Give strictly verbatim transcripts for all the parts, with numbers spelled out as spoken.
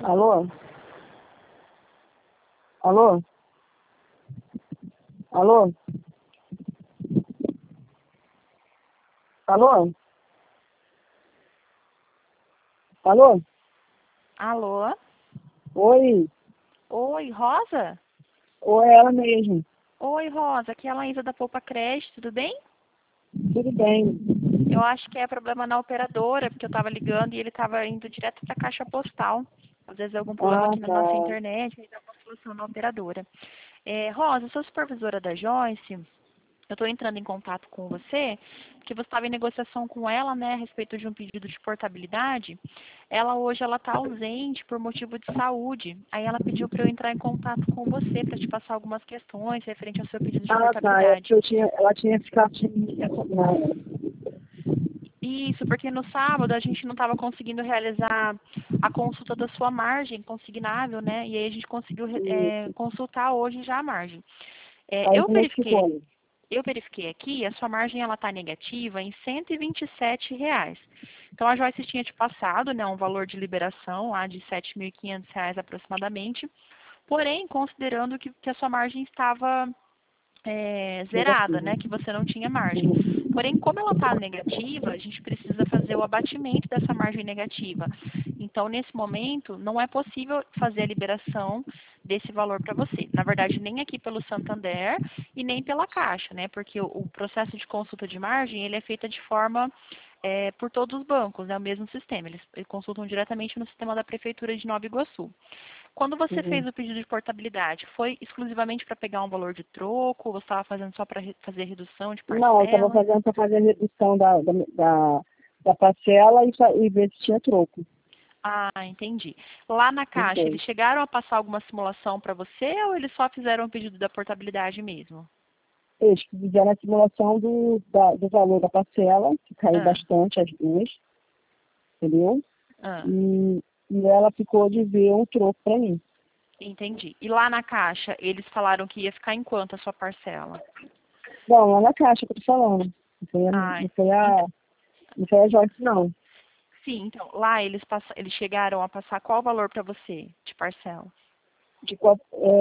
Alô? Alô? Alô? Alô? Alô? Alô? Oi? Oi, Rosa? Oi, é ela mesmo. Oi, Rosa. Aqui é a Laísa da Poupa Crédito, tudo bem? Tudo bem. Eu acho que é problema na operadora, porque eu estava ligando e ele estava indo direto para a caixa postal. Às vezes é algum problema Ah, aqui na nossa tá. internet, aí dá uma solução na operadora. É, Rosa, eu sou supervisora da Joyce. Eu estou entrando em contato com você, porque você estava em negociação com ela, né, a respeito de um pedido de portabilidade. Ela hoje ela está ausente por motivo de saúde. Aí ela pediu para eu entrar em contato com você para te passar algumas questões referente ao seu pedido de Ah, tá. É porque portabilidade. eu tinha, ela tinha ficado de me retornar. Isso, porque no sábado a gente não estava conseguindo realizar a consulta da sua margem consignável, né? E aí a gente conseguiu é, Isso. consultar hoje já a margem. É, Aí eu como é que verifiquei ficou? Eu verifiquei aqui, a sua margem ela está negativa em cento e vinte e sete reais. Então a Joyce tinha te passado, né, um valor de liberação lá de sete mil e quinhentos reais aproximadamente. Porém, considerando que, que a sua margem estava é, zerada, Negativo. né, que você não tinha margem. Porém, como ela está negativa, a gente precisa fazer o abatimento dessa margem negativa. Então, nesse momento, não é possível fazer a liberação desse valor para você. Na verdade, nem aqui pelo Santander e nem pela Caixa, né? Porque o, o processo de consulta de margem ele é feito de forma é, por todos os bancos, é o mesmo sistema. Eles, eles consultam diretamente no sistema da Prefeitura de Nova Iguaçu. Quando você fez Uhum. o pedido de portabilidade, foi exclusivamente para pegar um valor de troco? Ou você estava fazendo só para fazer redução de Não, eu estava parcela? fazendo para fazer a redução da, da, da, da parcela e, fa- e ver se tinha troco. Ah, entendi. Lá na Os Caixa, dois. eles chegaram a passar alguma simulação para você ou eles só fizeram o pedido da portabilidade mesmo? Eles fizeram a simulação do, da, do valor da parcela, que caiu Ah, bastante as duas, entendeu? ah, E, e ela ficou de ver um troco para mim. entendi. E lá na Caixa, eles falaram que ia ficar em quanto a sua parcela? Não, lá na caixa que eu tô falando. Não foi a, Ah, não foi ent- a, não foi a Joyce, não. sim, então, lá eles, passa, eles chegaram a passar qual valor para você de parcela? De, qua-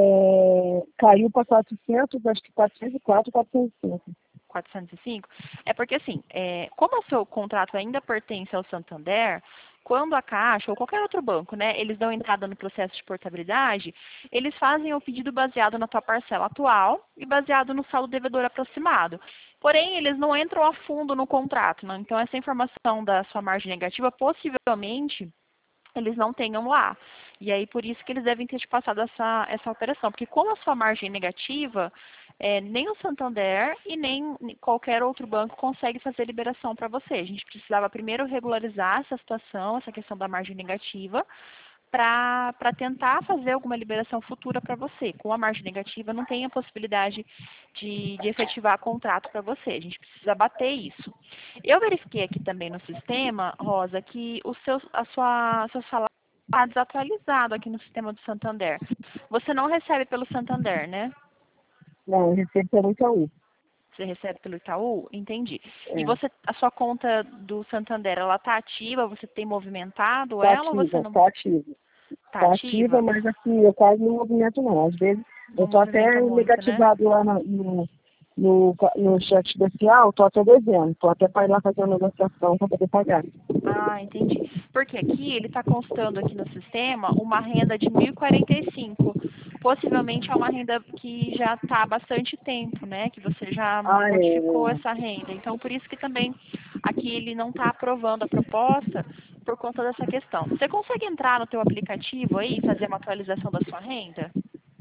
é, caiu para quatrocentos, acho que quatrocentos e quatro, quatrocentos e cinco. quatrocentos e cinco? É porque assim, é, como o seu contrato ainda pertence ao Santander, quando a Caixa ou qualquer outro banco, né, eles dão entrada no processo de portabilidade, eles fazem o pedido baseado na tua parcela atual e baseado no saldo devedor aproximado. Porém, eles não entram a fundo no contrato, né? Então essa informação da sua margem negativa possivelmente eles não tenham lá. E aí, por isso que eles devem ter te passado essa, essa operação. Porque como a sua margem é negativa, é, nem o Santander e nem qualquer outro banco consegue fazer liberação para você. A gente precisava primeiro regularizar essa situação, essa questão da margem negativa, para tentar fazer alguma liberação futura para você. Com a margem negativa, não tem a possibilidade de, de efetivar contrato para você. A gente precisa bater isso. Eu verifiquei aqui também no sistema, Rosa, que o seu, a sua, seu salário está desatualizado aqui no sistema do Santander. Você não recebe pelo Santander, né? Não, eu recebo pelo Itaú. Você recebe pelo Itaú? Entendi. E É, você, a sua conta do Santander, ela está ativa? Você tem movimentado tá ela ou você ativa, não tá ativa. está Tá ativa, ativa? mas assim, eu quase não movimento não. Às vezes, eu Não tô movimenta até muito, né? negativado lá no, no, no, no chat especial, tô até devendo. Tô até para ir lá fazer uma negociação para poder pagar. Ah, entendi. Porque aqui ele está constando aqui no sistema uma renda de mil e quarenta e cinco. Possivelmente é uma renda que já está há bastante tempo, né? Que você já Ah, modificou é. essa renda. Então, por isso que também aqui ele não está aprovando a proposta por conta dessa questão. Você consegue entrar no teu aplicativo aí e fazer uma atualização da sua renda?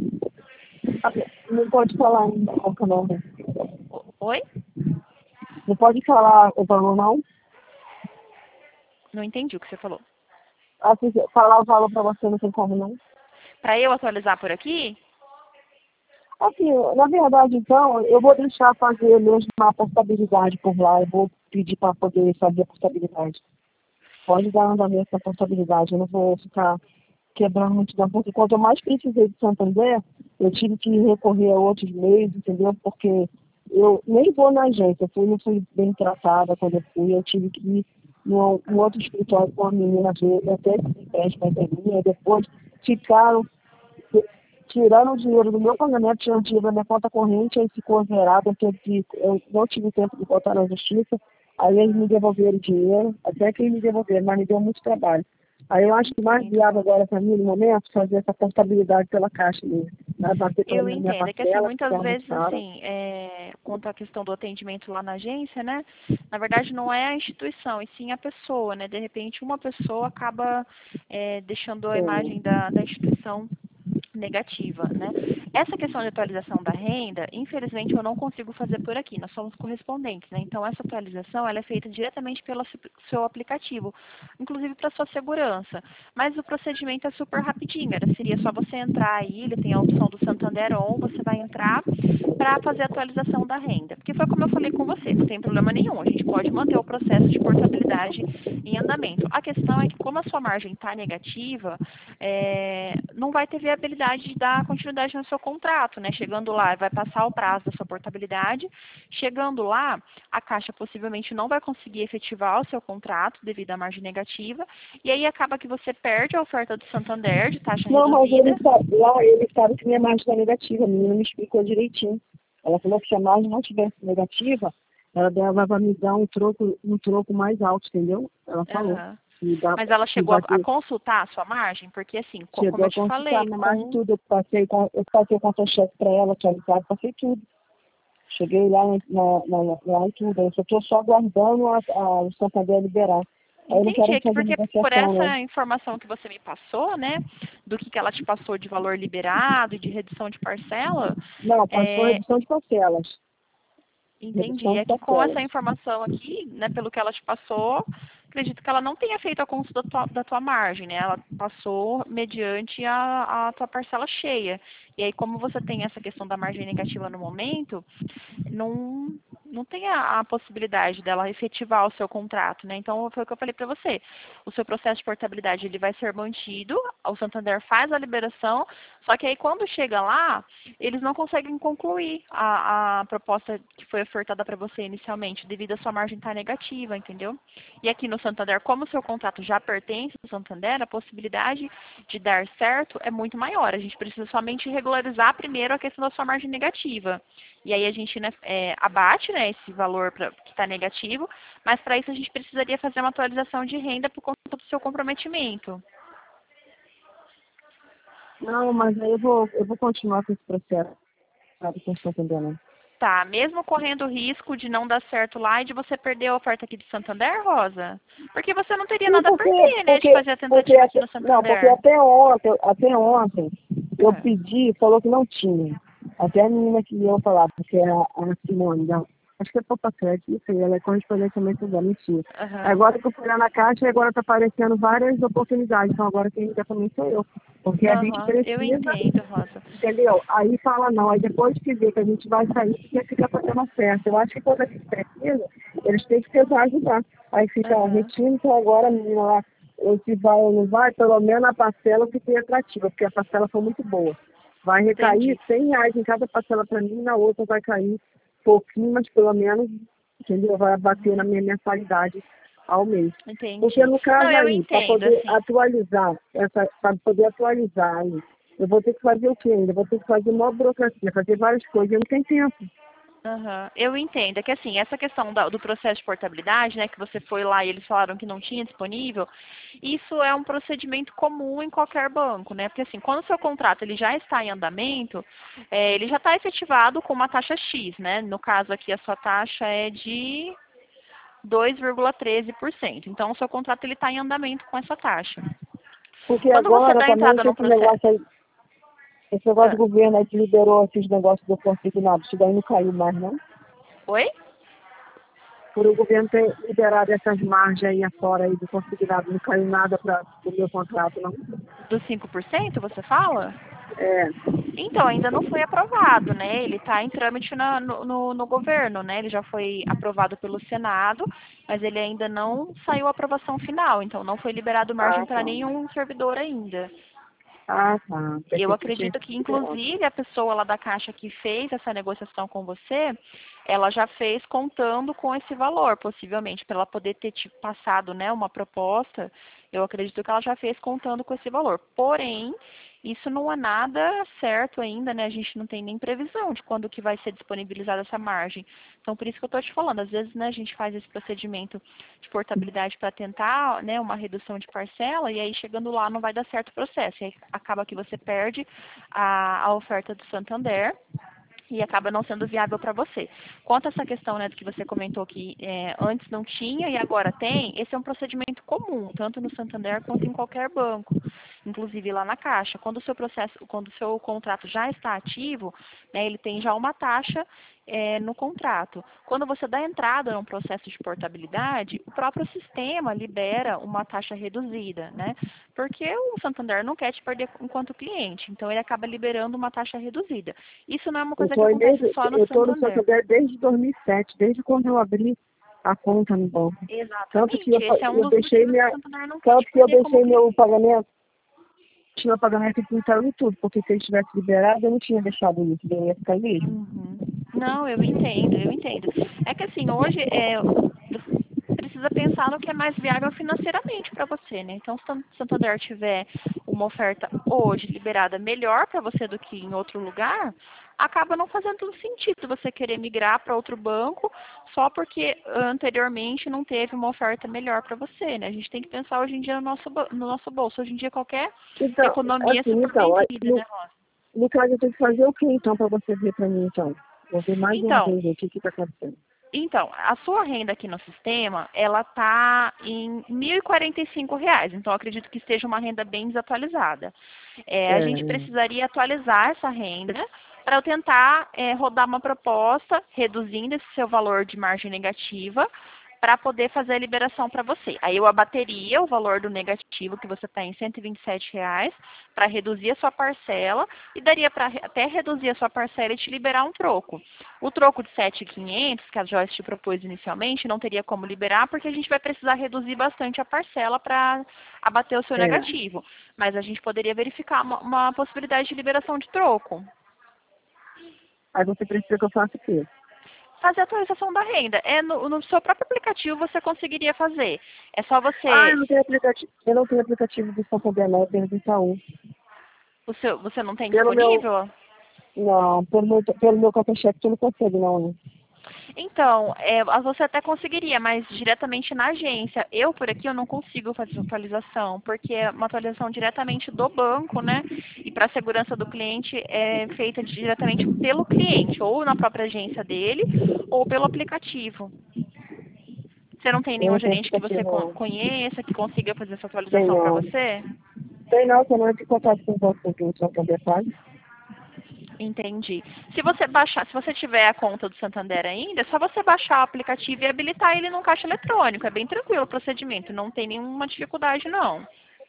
Ah, não pode falar ainda qual que é o nome. O- Oi? Não pode falar o valor, não? Não entendi o que você falou. Assim, falar o valor para você não tem como, não? Para eu atualizar por aqui? Assim, na verdade, então, eu vou deixar fazer mesmo a portabilidade por lá. Eu vou pedir para poder fazer a portabilidade. Pode dar andamento na portabilidade. Eu não vou ficar quebrando muito da porque quanto eu mais precisei de Santander, eu tive que recorrer a outros meios, entendeu? Porque eu nem vou na agência, eu fui, não fui bem tratada quando eu fui, eu tive que no, no outro escritório com a menina veio, até esse empréstimo para mim, depois ficaram tirando o dinheiro do meu pagamento, tirando o dinheiro da minha conta corrente, aí ficou zerado, eu, teve que, eu não tive tempo de botar na justiça, aí eles me devolveram o dinheiro, até que eles me devolveram, mas me deu muito trabalho. Aí eu acho que mais viável agora para mim, no momento, fazer essa portabilidade pela Caixa mesmo. Né? Bater pela Eu minha entendo, é que assim, parcela, que muitas é muito vezes, cara. assim, é, quanto à questão do atendimento lá na agência, né, na verdade não é a instituição, e sim a pessoa, né, de repente uma pessoa acaba é, deixando a imagem É, da, da instituição negativa, né? Essa questão de atualização da renda, infelizmente eu não consigo fazer por aqui, nós somos correspondentes, né? Então essa atualização ela é feita diretamente pelo seu aplicativo, inclusive para sua segurança. Mas o procedimento é super rapidinho, era, seria só você entrar aí, ele tem a opção do Santander On, você vai entrar para fazer a atualização da renda. Porque foi como eu falei com você, não tem problema nenhum, a gente pode manter o processo de portabilidade em andamento. A questão é que como a sua margem está negativa, é, não vai ter viabilidade de dar continuidade no seu contrato, né? Chegando lá, vai passar o prazo da sua portabilidade. Chegando lá, a Caixa possivelmente não vai conseguir efetivar o seu contrato devido à margem negativa. E aí acaba que você perde a oferta do Santander de taxa não, mas reduzida. ele sabe, lá ele sabe que minha margem está negativa, a menina me explicou direitinho. Ela falou que se a margem não tivesse negativa, ela dava me dar um troco, um troco mais alto, entendeu? Ela falou. Uhum. Que dá, Mas ela que chegou a, a bater, consultar a sua margem? Porque assim, co- como chegou eu a te consultar falei, minha margem com... tudo, eu passei, com- eu passei o conta-cheque para ela, que ela sabe, passei tudo. Cheguei lá na, na, na, lá e tudo, eu só estou só aguardando a, a, o Santander liberar. Aí eu não Entendi, quero é que fazer porque por negociação, né? essa informação que você me passou, né, do que, que ela te passou de valor liberado e de redução de parcela, Não, passou é, redução de parcelas. entendi. Redução de É que com essa parcelas. informação aqui, né, pelo que ela te passou, acredito que ela não tenha feito a consulta da tua, da tua margem, né? Ela passou mediante a, a tua parcela cheia. E aí, como você tem essa questão da margem negativa no momento, não, não tem a, a possibilidade dela efetivar o seu contrato, né? Então, foi o que eu falei para você. O seu processo de portabilidade ele vai ser mantido, o Santander faz a liberação, só que aí quando chega lá, eles não conseguem concluir a, a proposta que foi ofertada para você inicialmente, devido à sua margem estar negativa, entendeu? E aqui no Santander, como o seu contrato já pertence ao Santander, a possibilidade de dar certo é muito maior. A gente precisa somente regularizar primeiro a questão da sua margem negativa. E aí a gente né, é, abate né, esse valor pra, que está negativo, mas para isso a gente precisaria fazer uma atualização de renda por conta do seu comprometimento. Não, mas aí eu vou, eu vou continuar com esse processo, sabe, com o Santander, né? Tá, mesmo correndo o risco de não dar certo lá e de você perder a oferta aqui de Santander, Rosa? Porque você não teria Sim, nada a porque, perder, né, de porque, fazer a porque tentativa aqui até, no não, porque Santander. até ontem, até ontem, eu Ah, pedi, falou que não tinha. Até a menina que ia falar, porque é a, a Simone, da, acho que é Copa Crédito, isso aí, ela é correspondente também da mentira. aham. Agora que eu fui lá na caixa, agora está aparecendo várias oportunidades, então agora quem liga também sou eu. Porque a gente Aham, eu precisa, entendo, Rosa. entendeu? Aí fala não, aí depois que vê que a gente vai sair, quer ficar fazendo oferta. Eu acho que quando a gente precisa, eles têm que tentar ajudar. Aí fica Aham, retindo, então agora a menina lá, ou se vai ou não vai, pelo menos a parcela fique atrativa, porque a parcela foi muito boa. Vai recair entendi. cem reais em cada parcela para mim, na outra vai cair pouquinho, mas pelo menos, entendeu? Vai bater na minha mensalidade ao mês. Porque Entendi. no Não, caso eu aí, para entendo, poder assim. atualizar, essa, para poder atualizar aí, eu vou ter que fazer o quê ainda? Eu vou ter que fazer uma burocracia, fazer várias coisas, eu não tenho tempo. Aham, eu entendo. É que assim, essa questão da- do processo de portabilidade, né, que você foi lá e eles falaram que não tinha disponível, isso é um procedimento comum em qualquer banco, né? Porque assim, quando o seu contrato ele já está em andamento, é, ele já está efetivado com uma taxa X, né? No caso aqui, a sua taxa é de dois vírgula treze por cento. Então, o seu contrato ele está em andamento com essa taxa. Porque Quando você agora dá também entrada que no esse processo... negócio aí, esse negócio do governo aí que liberou esses negócios do consignado, isso daí não caiu mais, não? Oi? Por o governo ter liberado essas margens aí afora aí do consignado, não caiu nada para o meu contrato, não? Dos cinco por cento, você fala? É. Então, ainda não foi aprovado, né? Ele está em trâmite na- no, no, no governo, né? Ele já foi aprovado pelo Senado, mas ele ainda não saiu a aprovação final. Então, não foi liberado margem Ah, para tá. nenhum servidor ainda. Ah, tá. Eu Pensei que tinha acredito que, sido ontem. inclusive, a pessoa lá da Caixa que fez essa negociação com você, ela já fez contando com esse valor, possivelmente, para ela poder ter te passado, né, uma proposta, eu acredito que ela já fez contando com esse valor. Porém, isso não é nada certo ainda, né? A gente não tem nem previsão de quando que vai ser disponibilizada essa margem. Então, por isso que eu estou te falando, às vezes, né, a gente faz esse procedimento de portabilidade para tentar, né, uma redução de parcela, e aí chegando lá não vai dar certo o processo. E aí acaba que você perde a, a oferta do Santander, e acaba não sendo viável para você. Quanto a essa questão, né, do que você comentou que é, antes não tinha e agora tem, esse é um procedimento comum, tanto no Santander quanto em qualquer banco, inclusive lá na Caixa. Quando o seu processo, quando o seu contrato já está ativo, né, ele tem já uma taxa é, no contrato. Quando você dá entrada num processo de portabilidade, o próprio sistema libera uma taxa reduzida, né? Porque o Santander não quer te perder enquanto cliente, então ele acaba liberando uma taxa reduzida. Isso não é uma Eu coisa que acontece desde, só no eu estou no Santander. Santander desde dois mil e sete, desde quando eu abri a conta no banco. Tanto que eu, Exatamente. Esse é um eu dos deixei motivos que minha, o Santander não quer tanto te que eu perder como deixei meu cliente. pagamento, tinha pagamento incluído e tudo, porque se ele tivesse liberado, eu não tinha deixado isso, eu ia ficar mesmo. Uhum. Não, eu entendo, eu entendo. É que assim, hoje é, você precisa pensar no que é mais viável financeiramente para você, né? Então, se o Santander tiver uma oferta hoje liberada melhor para você do que em outro lugar, acaba não fazendo sentido você querer migrar para outro banco só porque anteriormente não teve uma oferta melhor para você, né? A gente tem que pensar hoje em dia no nosso, bo- no nosso bolso. Hoje em dia qualquer Então, economia é assim, super então, bem-vinda, no, né, Rosa? no caso eu tenho que fazer o que então para você ver para mim, então? Vou ver mais uma Então, vez aqui o que está acontecendo. Então, a sua renda aqui no sistema, ela está em mil e quarenta e cinco reais. Então, eu acredito que esteja uma renda bem desatualizada. É, a É, gente precisaria atualizar essa renda para eu tentar é, rodar uma proposta reduzindo esse seu valor de margem negativa para poder fazer a liberação para você. Aí eu abateria o valor do negativo, que você está em cento e vinte e sete reais, para reduzir a sua parcela e daria para até reduzir a sua parcela e te liberar um troco. O troco de sete mil e quinhentos, que a Joyce te propôs inicialmente, não teria como liberar, porque a gente vai precisar reduzir bastante a parcela para abater o seu é. negativo. Mas a gente poderia verificar uma, uma possibilidade de liberação de troco. Aí você precisa que eu faça o quê? Fazer a atualização da renda. É no, no seu próprio aplicativo você conseguiria fazer. É só Ah, eu você. não tenho aplicativo, eu não tenho aplicativo do Santander, não, eu tenho do Itaú. O seu, você não tem Pelo meu, disponível? não, pelo meu, pelo meu conta-cheque tu não consegue, não, né? Então, é, você até conseguiria, mas diretamente na agência. Eu, por aqui, eu não consigo fazer essa atualização, porque é uma atualização diretamente do banco, né? E para a segurança do cliente é feita diretamente pelo cliente, ou na própria agência dele, ou pelo aplicativo. Você não tem Eu nenhum não tenho gerente que você aplicativo, con- não. conheça, que consiga fazer essa Tem atualização para não. você? Tem não, que eu não entro em contato com o banco que o Santander faz. Entendi. Se você baixar, se você tiver a conta do Santander ainda, é só você baixar o aplicativo e habilitar ele num caixa eletrônico. É bem tranquilo o procedimento, não tem nenhuma dificuldade não.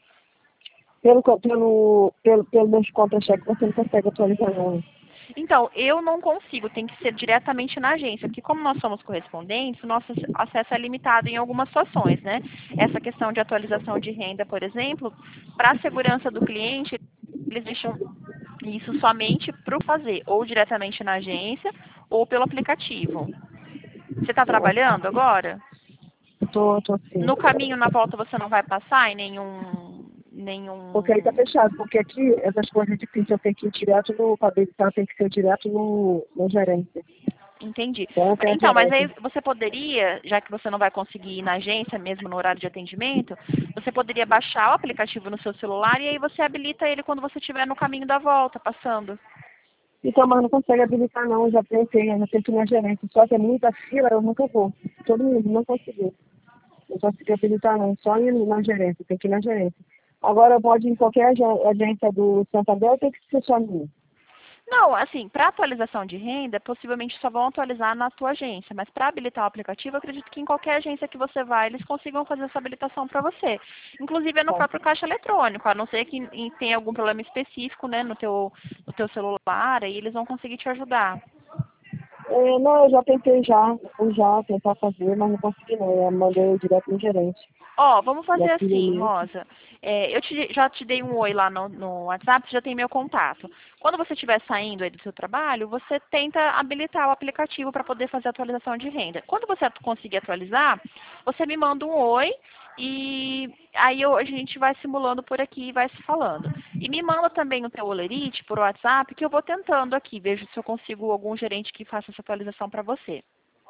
Pelo, co- pelo, pelo, pelo meu conta-cheque você não consegue atualizar, não, né? Então, eu não consigo, tem que ser diretamente na agência, porque como nós somos correspondentes, o nosso acesso é limitado em algumas situações, né? Essa questão de atualização de renda, por exemplo, para a segurança do cliente, eles deixam isso somente para o fazer, ou diretamente na agência, ou pelo aplicativo. Você está trabalhando agora? Eu tô, tô assim. No caminho, na volta, você não vai passar em nenhum... Porque aí tá nenhum... fechado, porque aqui essas coisas difíceis eu tenho que ir direto no, para habilitar, tem que ser direto no, no gerente. Entendi. Então eu tenho Então, mas aí gerente. você poderia, já que você não vai conseguir ir na agência mesmo no horário de atendimento, você poderia baixar o aplicativo no seu celular e aí você habilita ele quando você estiver no caminho da volta, passando. Então, mas não consegue habilitar não, eu já tentei, eu já tento na gerente. Só que é muita fila, eu nunca vou. Todo mundo não conseguiu. Não consegui habilitar não, só ir na gerência, tem que ir na gerência. Agora pode ir em qualquer agen- agência do Santander ou tem que ser só minha? Não, assim, para atualização de renda, possivelmente só vão atualizar na tua agência, mas para habilitar o aplicativo, eu acredito que em qualquer agência que você vai, eles consigam fazer essa habilitação para você. Inclusive é no Tá. próprio caixa eletrônico, a não ser que em- tenha algum problema específico, né, no teu, no teu celular, aí eles vão conseguir te ajudar. É, não, eu já tentei já, eu já tentar fazer, mas não consegui não. Eu mandei direto no gerente. Ó, vamos E fazer aqui assim, mesmo. Rosa. É, eu te- já te dei um oi lá no, no WhatsApp, você já tem meu contato. Quando você estiver saindo aí do seu trabalho, você tenta habilitar o aplicativo para poder fazer a atualização de renda. Quando você atu- conseguir atualizar, você me manda um oi e aí eu- a gente vai simulando por aqui e vai se falando. E me manda também o teu olerite por WhatsApp, que eu vou tentando aqui, vejo se eu consigo algum gerente que faça essa atualização para você.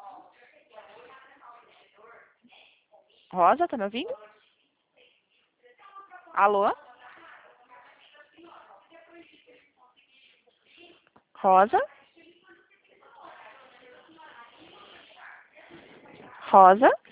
Rosa, tá me ouvindo? Alô? Rosa? Rosa?